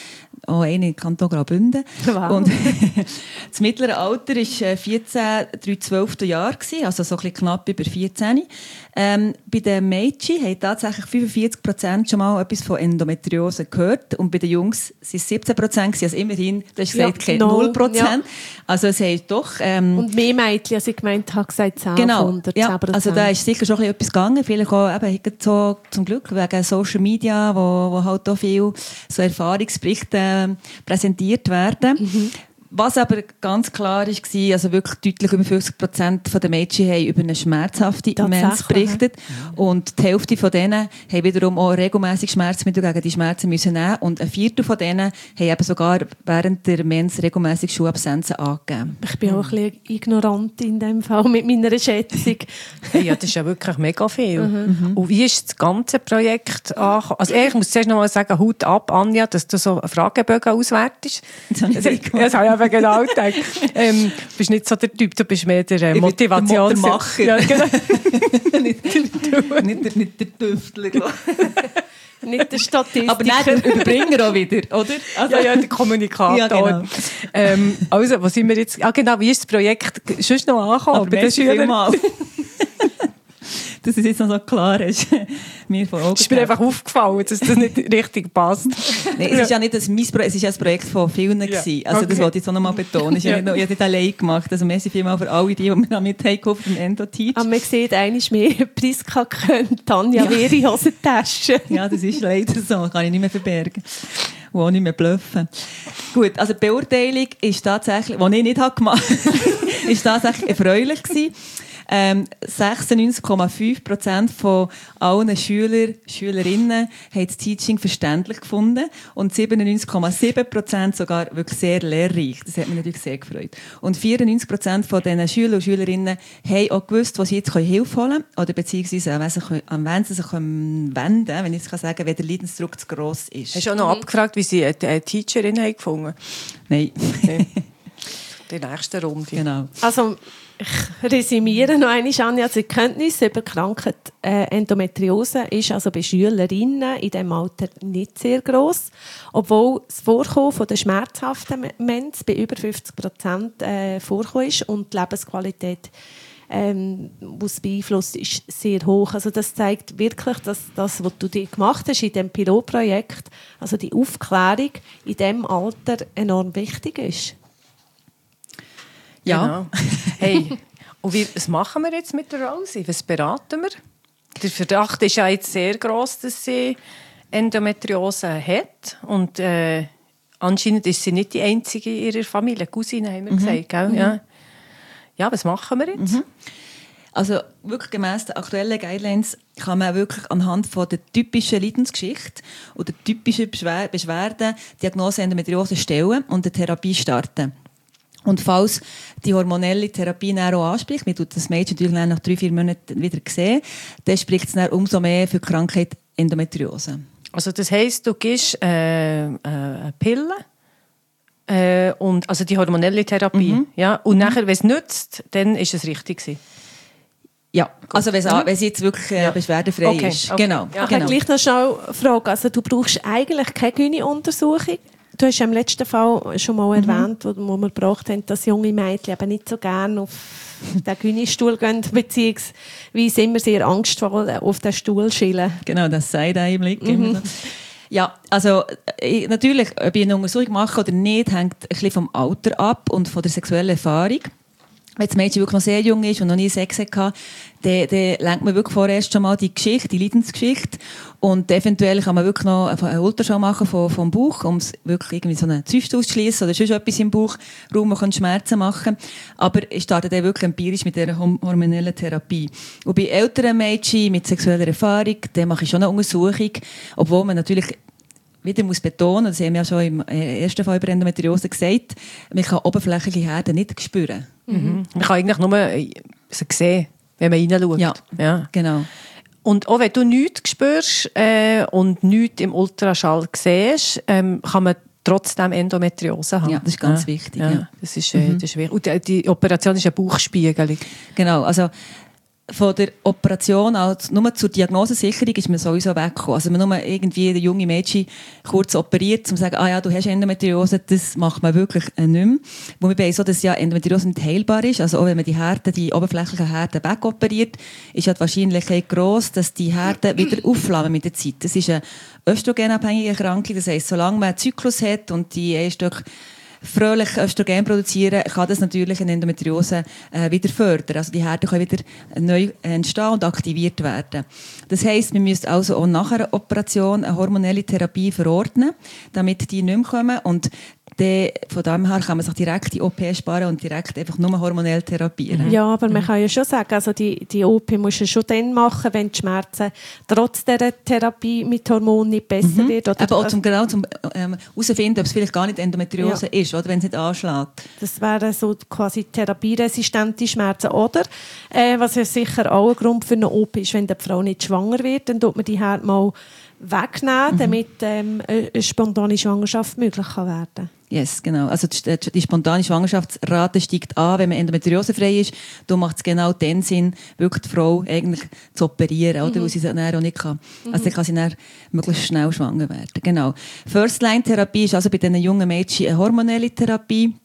auch eine im Kanton Graubünden. Wow. Und das mittlere Alter war 14, 12. Jahr, also so ein bisschen knapp über 14. Bei den Mädchen haben tatsächlich 45% schon mal etwas von Endometriose gehört und bei den Jungs sind es 17%, also immerhin, du hast gesagt, 0%. Ja. Also es haben doch... und mehr Mädchen, als ich gemeint habe, gesagt 10%. Genau, ja, also da ist sicher schon etwas gegangen, vielleicht auch eben so, zum Glück wegen Social Media, wo halt auch viel so Erfahrungsberichte präsentiert werden. Mhm. Was aber ganz klar war, also wirklich deutlich über 50% der Mädchen haben über eine schmerzhafte Demenz berichtet. Und die Hälfte von denen haben wiederum auch regelmässig Schmerzmittel gegen die Schmerzen müssen nehmen. Und ein Viertel von denen haben eben sogar während der Demenz regelmässig Schulabsenzen angegeben. Ich bin auch ein bisschen ignorant in dem Fall mit meiner Schätzung. Ja, das ist ja wirklich mega viel. Und wie ist das ganze Projekt angekommen? Also ich muss zuerst noch mal sagen, Hut ab, Anja, dass du so Fragebögen auswertest. Das habe ich genau gedacht. Du bist nicht so der Typ, du bist mehr der Motivations... Der Macher. Ja, genau. nicht der Tüftler. Nicht der Statistiker. Aber nicht der Überbringer auch wieder, oder? Also, ja, der Kommunikator. Ja, genau. Also, wo sind wir jetzt? Ah, genau, wie ist das Projekt sonst noch angekommen bei den Schülern? Dass es jetzt noch so klar ist. Mir vor Augen. Es ist mir einfach aufgefallen, dass das nicht richtig passt. Nein, es ist ja nicht mein Projekt, es ist ja ein Projekt von vielen gewesen. Also das wollte ich jetzt auch noch mal betonen. Ich habe nicht allein gemacht. Also merci vielmals für alle, die mir mitgeholfen haben im Endo-Teach. Aber man sieht einmal mehr, Priska kennt Tanja leere Hosentasche. Ja, das ist leider so. Kann ich nicht mehr verbergen. Und auch nicht mehr bluffen. Gut, also die Beurteilung ist tatsächlich, die ich nicht gemacht habe, ist tatsächlich erfreulich gewesen. 96,5% von allen Schülerinnen haben das Teaching verständlich gefunden und 97,7% sogar wirklich sehr lehrreich. Das hat mich natürlich sehr gefreut. Und 94% von diesen Schüler und Schülerinnen haben auch gewusst, wo sie jetzt Hilfe holen können oder beziehungsweise an wen sie sich wenden können, wenn ich jetzt sagen kann, wenn der Leidensdruck zu gross ist. Hast du auch noch abgefragt, wie sie eine Teacherin haben gefunden? Nein. Die nächste Runde. Genau. Also, ich resümiere noch einmal, Anja. Also die Kenntnis über die Krankheit Endometriose ist also bei Schülerinnen in diesem Alter nicht sehr gross, obwohl das Vorkommen von der schmerzhaften Demenz bei über 50% vorkommen ist und die Lebensqualität, was beeinflusst, ist sehr hoch. Also das zeigt wirklich, dass das, was du gemacht hast in diesem Pilotprojekt, also die Aufklärung in diesem Alter enorm wichtig ist. Ja. Genau. Hey, und was machen wir jetzt mit der Rosi? Was beraten wir? Der Verdacht ist ja jetzt sehr gross, dass sie Endometriose hat. Und anscheinend ist sie nicht die einzige in ihrer Familie. Cousine haben wir gesagt, gell? Ja, was machen wir jetzt? Also wirklich gemäss den aktuellen Guidelines kann man wirklich anhand von der typischen Leidensgeschichte oder typischen Beschwerden Diagnose Endometriose stellen und eine Therapie starten. Und falls die hormonelle Therapie auch anspricht, man tut das Mädchen natürlich nach 3-4 Monaten wieder sehen, dann spricht es dann umso mehr für die Krankheit Endometriose. Also das heisst, du gibst eine Pille, und, also die hormonelle Therapie, ja? Und nachher, wenn es nützt, dann ist es richtig gewesen. Ja, also wenn es jetzt wirklich beschwerdefrei ist. Okay. Genau. Ja. Ich habe gleich noch schnell eine Frage. Also du brauchst eigentlich keine Gyne-Untersuchung. Du hast ja im letzten Fall schon mal erwähnt, wo wir gebracht haben, dass junge Mädchen eben nicht so gerne auf den Gyne-Stuhl gehen, beziehungsweise immer sehr angstvoll auf den Stuhl schillen. Genau, das sei da im Blick. Ja, also natürlich, ob ich eine Untersuchung mache oder nicht, hängt ein bisschen vom Alter ab und von der sexuellen Erfahrung. Wenn das Mädchen wirklich noch sehr jung ist und noch nie Sex hatte, dann lenkt man wirklich vorerst schon mal die Geschichte, die Leidensgeschichte. Und eventuell kann man wirklich noch eine Ultraschall machen vom Bauch, um wirklich irgendwie so einen Zyst auszuschliessen oder sonst etwas im Bauchraum, man kann Schmerzen machen. Aber ich starte dann wirklich empirisch mit dieser hormonellen Therapie. Und bei älteren Mädchen mit sexueller Erfahrung, dann mache ich schon eine Untersuchung, obwohl man natürlich wieder muss betonen, das haben wir ja schon im ersten Fall über Endometriose gesagt, man kann oberflächliche Herde nicht spüren. Man kann eigentlich nur sie sehen, wenn man reinschaut. Ja, genau. Und auch wenn du nichts spürst und nichts im Ultraschall siehst, kann man trotzdem Endometriose haben. Ja, das ist ganz wichtig. Ja. Das ist wichtig. Und die Operation ist eine Bauchspiegelung. Genau, also von der Operation, als nur zur Diagnosesicherung, ist man sowieso weggekommen. Also man nur irgendwie den jungen Mädchen kurz operiert, um zu sagen, ah ja, du hast Endometriose, das macht man wirklich nicht mehr. Wobei so, dass ja Endometriose nicht heilbar ist, also auch wenn man die oberflächlichen Härten wegoperiert, ist ja die Wahrscheinlichkeit gross, dass die Härten wieder aufflammen mit der Zeit. Das ist eine östrogenabhängige Erkrankung, das heisst, solange man einen Zyklus hat und die Eierstöcke fröhlich Östrogen produzieren, kann das natürlich eine Endometriose wieder fördern. Also die Härten können wieder neu entstehen und aktiviert werden. Das heisst, wir müssen also auch nach einer Operation eine hormonelle Therapie verordnen, damit die nicht mehr kommen. Und von dem her kann man sich direkt die OP sparen und direkt einfach nur hormonell therapieren. Ja, aber man kann ja schon sagen, also die OP musst du schon dann machen, wenn die Schmerzen trotz dieser Therapie mit Hormonen nicht besser wird. Oder aber auch zum herausfinden, ob es vielleicht gar nicht Endometriose ist, oder wenn es nicht anschlägt. Das wären so quasi therapieresistente Schmerzen. Oder, was ja sicher auch ein Grund für eine OP ist, wenn die Frau nicht schwanger wird, dann tut man die Herd mal wegnehmen, damit eine spontane Schwangerschaft möglich kann werden. Yes, genau. Also die spontane Schwangerschaftsrate steigt an, wenn man endometriosefrei ist. Da macht es genau den Sinn, wirklich die Frau eigentlich zu operieren, oder? Weil sie es dann auch nicht kann. Also dann kann sie dann möglichst schnell schwanger werden. Genau. First-Line-Therapie ist also bei diesen jungen Mädchen eine hormonelle Therapie.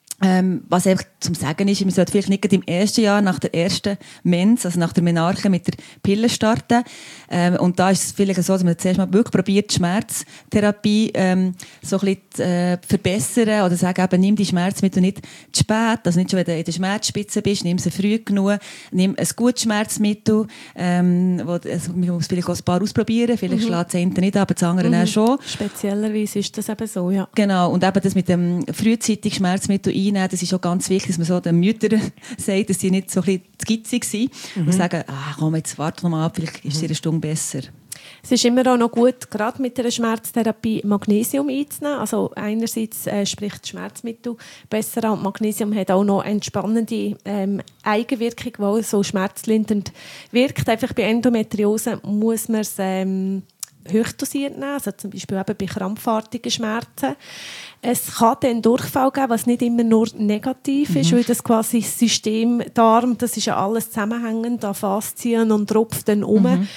Was einfach zum Sagen ist, man sollte vielleicht nicht im ersten Jahr nach der ersten Mens, also nach der Menarche, mit der Pille starten. Und da ist es vielleicht so, dass man zuerst mal wirklich probiert, die Schmerztherapie so ein bisschen verbessern oder sagen, eben, nimm die Schmerzmittel nicht zu spät, also nicht schon, wenn du in der Schmerzspitze bist, nimm sie früh genug, nimm ein gutes Schmerzmittel, man muss vielleicht auch ein paar ausprobieren, vielleicht schlägt das eine nicht, aber das andere dann schon. Speziellerweise ist das eben so, ja. Genau, und eben das mit dem frühzeitig Schmerzmittel einnehmen, das ist auch ganz wichtig, dass man so den Müttern sagt, dass sie nicht so ein bisschen zu gitzig sind und sagen, komm, jetzt warte noch mal ab, vielleicht ist es in einer Stunde besser. Es ist immer auch noch gut, gerade mit der Schmerztherapie Magnesium einzunehmen. Also einerseits spricht das Schmerzmittel besser an. Magnesium hat auch noch eine entspannende Eigenwirkung, die auch so schmerzlindernd wirkt. Einfach bei Endometriose muss man es hochdosiert nehmen, also zum Beispiel eben bei krampfartigen Schmerzen. Es kann dann Durchfall geben, was nicht immer nur negativ ist, weil das quasi das System Darm, das ist ja alles zusammenhängend, da Faszien und Tropf dann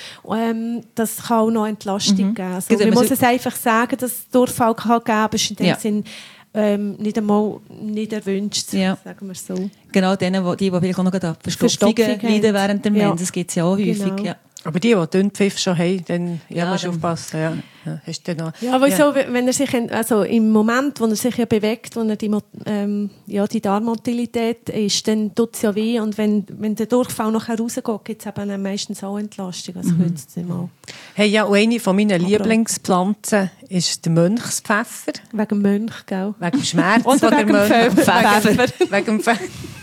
das kann auch noch Entlastung geben. Also, man muss es einfach sagen, dass es Durchfall kann geben, aber ist in dem Sinn nicht einmal nicht erwünscht, sagen wir so. Genau, die vielleicht auch noch an Verstopfungen leiden während der Mens, das gibt es ja auch häufig. Genau. Ja. Aber die Dünnpfiff schon haben, dann musst du aufpassen. Ja. Ja, hast du noch, so, wenn er sich im Moment, wo er sich ja bewegt, wo er die Darmmotilität ist, dann tut es ja weh. Und wenn der Durchfall nachher rausgeht, gibt es eben meistens auch Entlastung. Also mal. Hey, ja, und eine von meinen Lieblingspflanzen ist der Mönchspfeffer. Wegen dem Mönch, gell? Wegen dem Schmerz. Oder wegen dem Pfeffer. Wegen dem Pfeffer.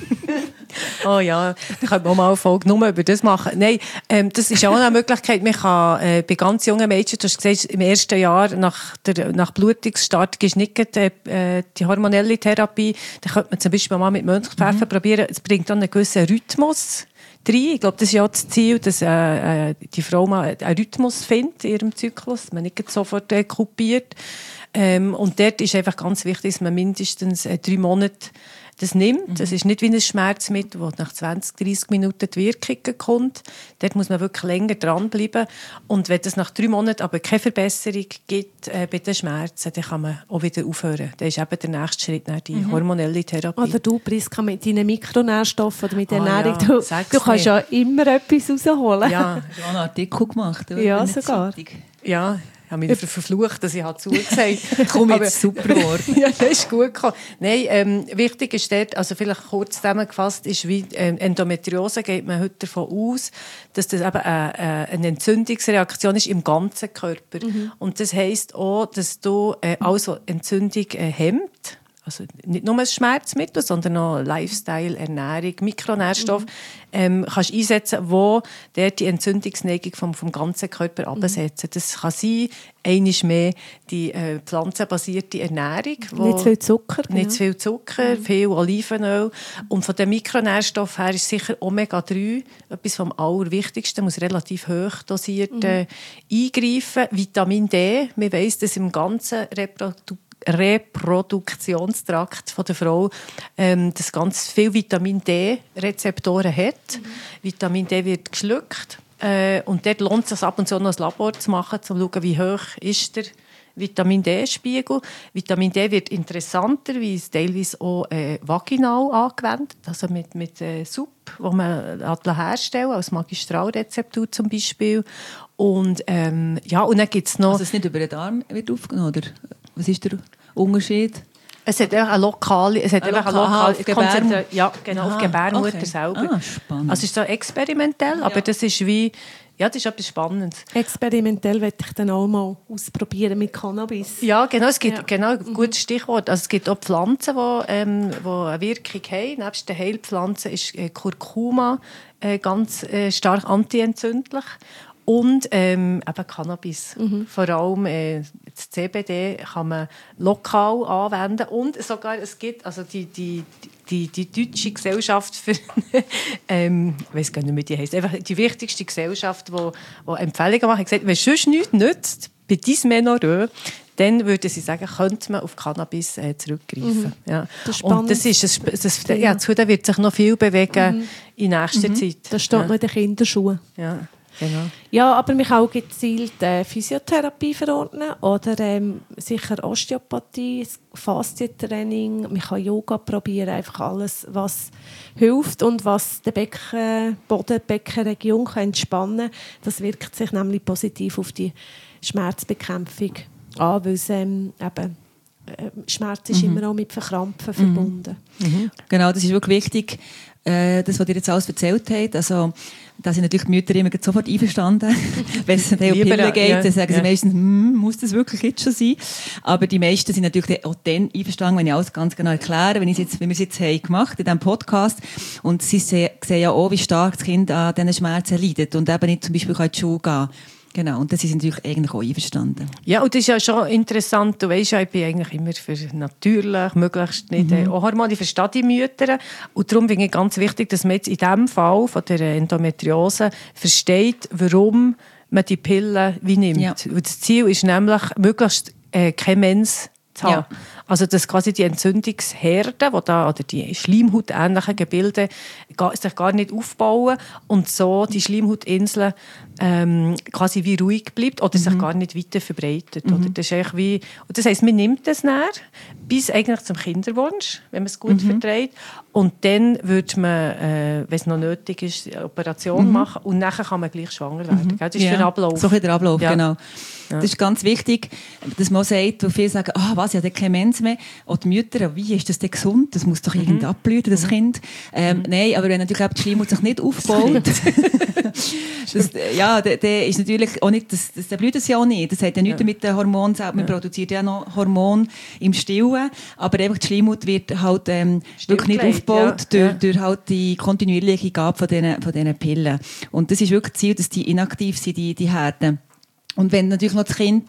Oh ja, da könnte man mal eine Folge nur über das machen. Nein, das ist auch eine Möglichkeit. Man kann bei ganz jungen Mädchen, du hast gesagt, im ersten Jahr nach Blutungsstart ist nicht die hormonelle Therapie. Da könnte man zum Beispiel mal mit Mönchspfeffer probieren. Es bringt dann einen gewissen Rhythmus rein. Ich glaube, das ist ja das Ziel, dass die Frau mal einen Rhythmus findet in ihrem Zyklus, dass man nicht sofort kopiert. Und dort ist einfach ganz wichtig, dass man mindestens 3 Monate das nimmt. Es ist nicht wie ein Schmerzmittel, das nach 20, 30 Minuten die Wirkung kommt. Dort muss man wirklich länger dranbleiben. Und wenn es nach 3 Monaten aber keine Verbesserung gibt bei den Schmerzen, dann kann man auch wieder aufhören. Dann ist eben der nächste Schritt die hormonelle Therapie. Oder du, Priska, mit deinen Mikronährstoffen oder mit der Ernährung, du kannst ja immer etwas rausholen. Ja, ich habe einen Artikel gemacht. Ja, sogar. Ja. Ich habe mich verflucht, dass ich zugesagt habe. Komm, jetzt super geworden. Ja, das ist gut gekommen. Nein, wichtig ist dort, also vielleicht kurz zusammengefasst, ist wie Endometriose geht man heute davon aus, dass das eben eine Entzündungsreaktion ist im ganzen Körper. Und das heisst auch, dass du alles, was Entzündung hemmt, also nicht nur ein Schmerzmittel, sondern auch Lifestyle, Ernährung, Mikronährstoffe, kannst einsetzen, wo die Entzündungsneigung vom ganzen Körper absetzen. Das kann sein, einmal mehr die pflanzenbasierte Ernährung. Nicht zu viel Zucker. Nicht zu viel Zucker, viel Olivenöl. Und von den Mikronährstoffen her ist sicher Omega-3 etwas vom Allerwichtigsten, muss relativ hoch dosiert eingreifen. Vitamin D, man weiss, dass im ganzen Reproduktionstrakt von der Frau, das ganz viel Vitamin D-Rezeptoren hat. Vitamin D wird geschluckt. Und dort lohnt es sich ab und zu noch ein Labor zu machen, um zu schauen, wie hoch ist der Vitamin D-Spiegel. Vitamin D wird interessanterweise teilweise auch vaginal angewendet, also mit Suppe, die man herstellen als Magistralrezeptur zum Beispiel. Und und dann gibt es noch... Also es nicht über den Darm wird aufgenommen, oder? Was ist der Unterschied? Es hat einfach eine lokale auf Gebärmutter. Ja, genau, auf Gebärmutter selber. Spannend. Also es ist so experimentell, aber das ist wie... Ja, das ist etwas Spannendes. Experimentell möchte ich dann auch mal ausprobieren mit Cannabis. Ja, genau, es gibt ein gutes Stichwort. Also es gibt auch Pflanzen, die eine Wirkung haben. Nebst den Heilpflanzen ist Kurkuma ganz stark antientzündlich. Und eben Cannabis. Vor allem das CBD kann man lokal anwenden. Und sogar, es gibt also die deutsche Gesellschaft für, ich weiss gar nicht, wie die heisst, einfach die wichtigste Gesellschaft, die Empfehlungen macht, hat gesagt, wenn es sonst nichts nützt, bei Dysmenorrhoe, dann würde sie sagen, könnte man auf Cannabis zurückgreifen. Ja. Das ist und das da wird sich noch viel bewegen in nächster Zeit. Das steht noch in den Kinderschuhen. Ja. Genau. Ja, aber man kann auch gezielt Physiotherapie verordnen oder sicher Osteopathie, Faszientraining. Man kann Yoga probieren, einfach alles, was hilft und was die Beckenregion entspannen kann. Das wirkt sich nämlich positiv auf die Schmerzbekämpfung an, weil es Schmerz ist immer auch mit Verkrampfen verbunden. Genau, das ist wirklich wichtig, das, was ihr jetzt alles erzählt habt. Also, da sind natürlich die Mütter immer sofort einverstanden. Wenn es um Pillen geht, dann sagen sie meistens, muss das wirklich jetzt schon sein? Aber die meisten sind natürlich auch dann einverstanden, wenn ich alles ganz genau erkläre, wie wir es jetzt gemacht haben in diesem Podcast. Und sie sehen ja auch, wie stark das Kind an diesen Schmerzen leidet und eben nicht zum Beispiel in die Schule gehen. Genau, und das ist natürlich eigentlich auch einverstanden. Ja, und das ist ja schon interessant. Du weisst ja, ich bin eigentlich immer für natürlich, möglichst nicht auch Hormone. Ich verstehe die Mütter. Und darum finde ich ganz wichtig, dass man jetzt in diesem Fall von der Endometriose versteht, warum man die Pillen wie nimmt. Ja. Und das Ziel ist nämlich, möglichst keine Mens zu haben. Ja. Also dass quasi die Entzündungsherde, oder die schleimhautähnlichen Gebilde sich gar nicht aufbauen und so die Schleimhautinseln quasi wie ruhig bleibt oder sich gar nicht weiter verbreitet. Oder? Das ist eigentlich wie, und das heisst, man nimmt das näher bis eigentlich zum Kinderwunsch, wenn man es gut verträgt. Und dann würde man, wenn es noch nötig ist, eine Operation machen und nachher kann man gleich schwanger werden. Das ist der Ablauf. So der Ablauf, genau. Ja. Das ist ganz wichtig, dass man sagt, wo viele sagen, ich habe keine Mens mehr. Oder die Mütter, wie ist das denn gesund? Das muss doch irgendwie abblühen, das Kind. Nein, aber wenn natürlich auch die Schleimhaut sich nicht aufbaut, der ist natürlich auch nicht, das blüht es ja auch nicht. Das hat ja nichts mit den Hormonen, man produziert ja noch Hormone im Stillen, aber einfach die Schleimhaut wird halt wirklich nicht aufgebaut durch halt die kontinuierliche Gabe von diesen Pillen. Und das ist wirklich das Ziel, dass die inaktiv sind, die Herden. Und wenn natürlich noch das Kind,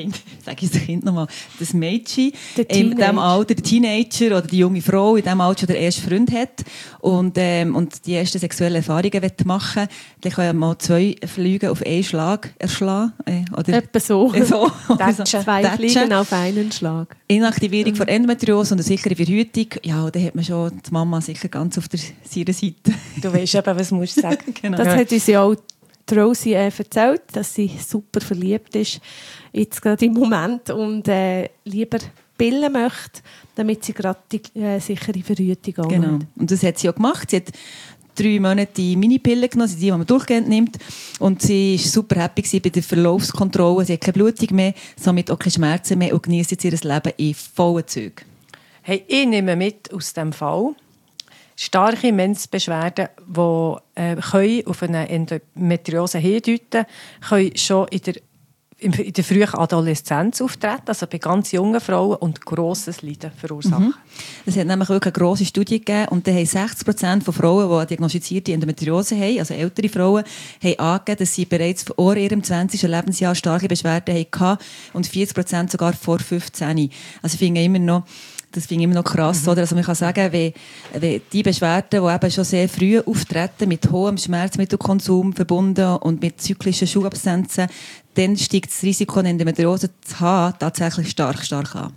das Mädchen in diesem Alter, der Teenager oder die junge Frau in diesem Alter schon den ersten Freund hat und die ersten sexuellen Erfahrungen machen will, dann kann ja mal 2 Flüge auf einen Schlag erschlagen. Etwa so. Zwei Fliegen auf einen Schlag. Inaktivierung von Endometriose und eine sichere Verhütung, ja, da hat man schon die Mama sicher ganz auf ihrer Seite. Du weißt eben, was musst du sagen. Genau. Das hat uns ja auch die Rosie erzählt, dass sie super verliebt ist, jetzt gerade im Moment, und lieber Pillen möchte, damit sie gerade die sichere Verhütung annimmt. Genau, und das hat sie auch gemacht. Sie hat 3 Monate die Minipille genommen, die man durchgehend nimmt. Und sie war super happy bei der Verlaufskontrolle. Sie hat keine Blutung mehr, somit auch keine Schmerzen mehr und genießt jetzt ihr Leben in vollen Zügen. Hey, ich nehme mit aus diesem Fall starke Mensbeschwerden, die können auf eine Endometriose hindeuten, können schon in der frühen Adoleszenz auftreten, also bei ganz jungen Frauen, und grosses Leiden verursachen. Es hat nämlich wirklich eine grosse Studie gegeben, und da haben 60% von Frauen, die diagnostizierte Endometriose haben, also ältere Frauen, haben angegeben, dass sie bereits vor ihrem 20. Lebensjahr starke Beschwerden hatten und 40% sogar vor 15. Also ich finde immer noch, das finde ich immer noch krass. Oder? Also man kann sagen, wenn die Beschwerden, die eben schon sehr früh auftreten, mit hohem Schmerzmittelkonsum verbunden und mit zyklischen Schulabsenzen, dann steigt das Risiko, eine Endometriose zu haben, tatsächlich stark an.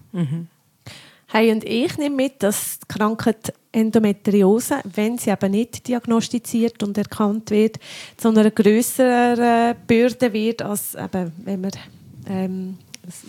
Hey, und ich nehme mit, dass die Krankheit Endometriose, wenn sie eben nicht diagnostiziert und erkannt wird, zu einer grösseren Bürde wird, als eben, wenn man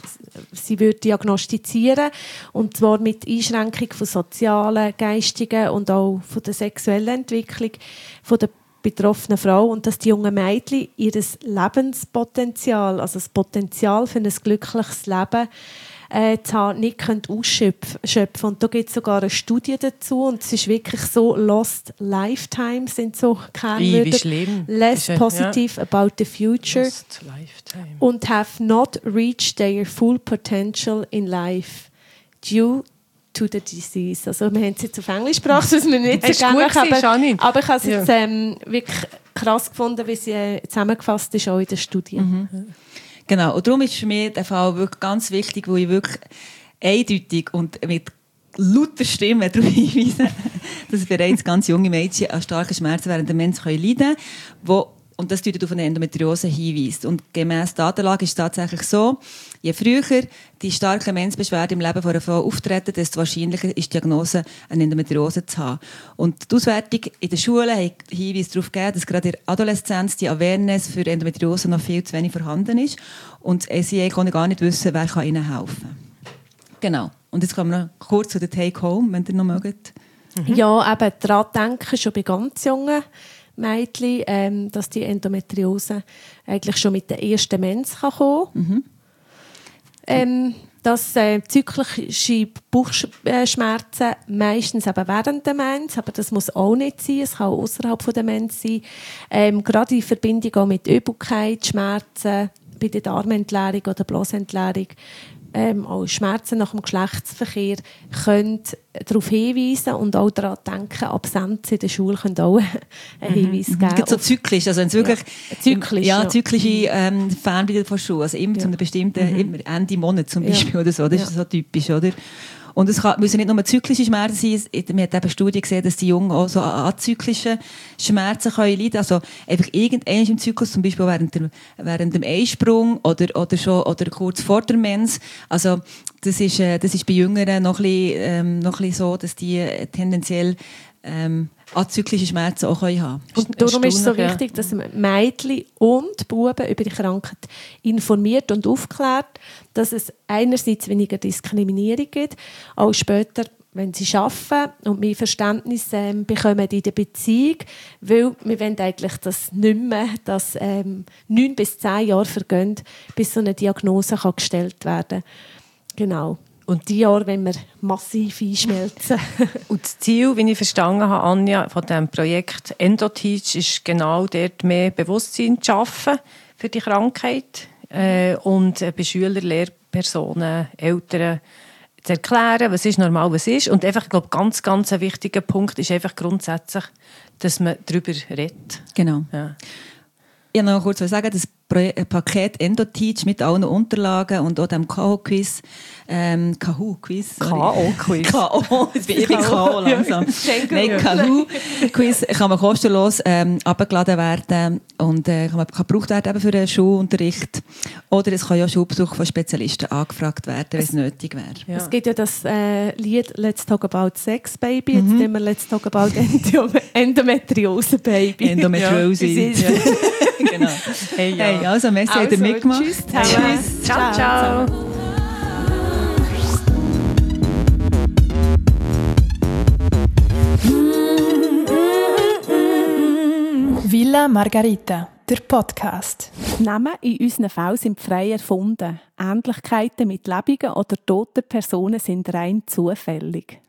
sie wird diagnostizieren, und zwar mit Einschränkung von sozialen, geistigen und auch von der sexuellen Entwicklung von der betroffenen Frau, und dass die jungen Mädchen ihr Lebenspotenzial, also das Potenzial für ein glückliches Leben zu haben, nicht ausschöpfen. Und da gibt es sogar eine Studie dazu, und es ist wirklich so, lost lifetime sind so Kernwörter. Wie schlimm. Less positive about the future. Lost lifetime. Und have not reached their full potential in life due to the disease. Also wir haben es jetzt auf Englisch gebracht, was wir nicht so gerne haben. Aber ich habe es jetzt wirklich krass gefunden, wie sie zusammengefasst ist, auch in der Studie. Genau, und darum ist für mich der Fall wirklich ganz wichtig, wo ich wirklich eindeutig und mit lauter Stimme darauf hinweise, dass bereits ganz junge Mädchen an starken Schmerzen während der Mens leiden können, und das deutet auf eine Endometriose hinweist. Und gemäss Datenlage ist es tatsächlich so, je früher die starken Mensbeschwerden im Leben einer Frau auftreten, desto wahrscheinlicher ist die Diagnose, eine Endometriose zu haben. Und die Auswertung in den Schulen hat Hinweise darauf gegeben, dass gerade in der Adoleszenz die Awareness für Endometriose noch viel zu wenig vorhanden ist und sie kann gar nicht wissen, wer kann ihnen helfen kann. Genau. Und jetzt kommen wir noch kurz zu der Take-Home, wenn ihr noch mögt. Ja, eben daran denken, schon bei ganz jungen Mädchen, dass die Endometriose eigentlich schon mit der ersten Mens kommen kann. Dass zyklische Bauchschmerzen meistens eben während der Mens, aber das muss auch nicht sein, es kann auch außerhalb der Mens sein. Gerade in Verbindung auch mit Übelkeit, Schmerzen bei der Darmentleerung oder Blasenentleerung, auch Schmerzen nach dem Geschlechtsverkehr können darauf hinweisen und auch daran denken, Absenzen in der Schule können auch einen Hinweis geben. Es gibt so zyklisch, also wenn es wirklich zyklische Fernbleiben von Schule, also immer zu einem bestimmten immer Ende Monat zum Beispiel oder so, das ist so typisch, oder? Und es müssen nicht nur zyklische Schmerzen sein, man hat eben Studien gesehen, dass die Jungen auch so an zyklischen Schmerzen leiden können. Also einfach irgendwann im Zyklus, zum Beispiel während dem Eisprung oder kurz vor der Mens. Also das ist bei Jüngeren noch ein bisschen so, dass die tendenziell azyklische Schmerzen auch haben können. Und darum ist es so wichtig, dass Mädchen und Buben über die Krankheit informiert und aufklärt, dass es einerseits weniger Diskriminierung gibt, auch später, wenn sie arbeiten und mehr Verständnis bekommen in der Beziehung, weil wir wollen eigentlich das nicht mehr, dass 9 bis 10 Jahre vergehen, bis so eine Diagnose gestellt werden kann. Genau. Und die Jahre wollen wir massiv einschmelzen. Und das Ziel, wie ich verstanden habe, Anja, von diesem Projekt EndoTeach, ist genau dort mehr Bewusstsein zu schaffen für die Krankheit und bei Schülern, Lehrpersonen, Eltern zu erklären, was ist normal, was ist. Und einfach, ich glaube, ganz, ganz ein wichtiger Punkt ist einfach grundsätzlich, dass man darüber redet. Genau. Ja. Ich wollte noch kurz sagen, das Paket EndoTeach mit allen Unterlagen und auch dem KO-Quiz. KO-Quiz. Jetzt bin ich bei KO langsam. Nein, KO-Quiz kann man kostenlos abgeladen werden und kann gebraucht werden eben für den Schulunterricht. Oder es kann ja Schulbesuch von Spezialisten angefragt werden, wenn es nötig wäre. Ja. Es gibt ja das Lied «Let's talk about sex, baby». Jetzt nehmen wir «Let's talk about Endometriose, baby». Endometriose. Ja. Genau. Hey, also, merci, habt ihr mitgemacht. Tschüss zusammen. Tschüss. Ciao, ciao. Villa Margarita, der Podcast. Die Namen in unseren Fällen sind frei erfunden. Ähnlichkeiten mit lebenden oder toten Personen sind rein zufällig.